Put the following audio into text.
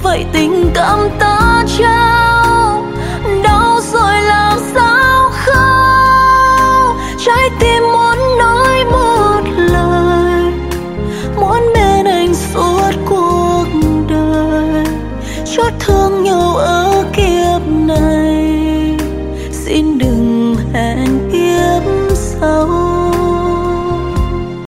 vậy tình cảm ta trao đau rồi làm sao khóc. Trái tim muốn nói một lời, muốn bên anh suốt cuộc đời, chót thương nhau ở kiếp này.